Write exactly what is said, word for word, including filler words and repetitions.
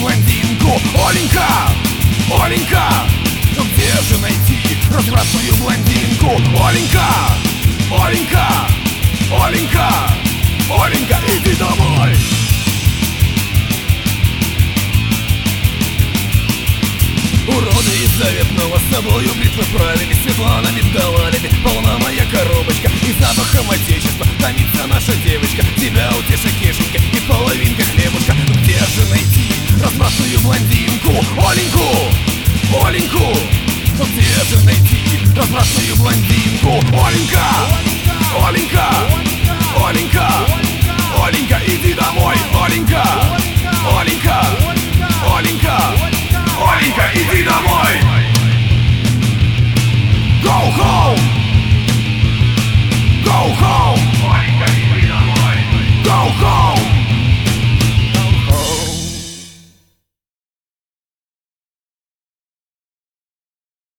блондинку. Оленька, Оленька, ну где же найти развратную блондинку? Оленька, Оленька, Оленька, Оленька, иди домой. Уроды из заветного с собою бритвы правили, Светланами, Далалями полна моя коробочка, и запахом отечества томится наша девочка. Тебя утешит кишенька и половинка хлебушка. Где же найти развратную блондинку? Оленьку, Оленьку, где же найти развратную блондинку? Оленька,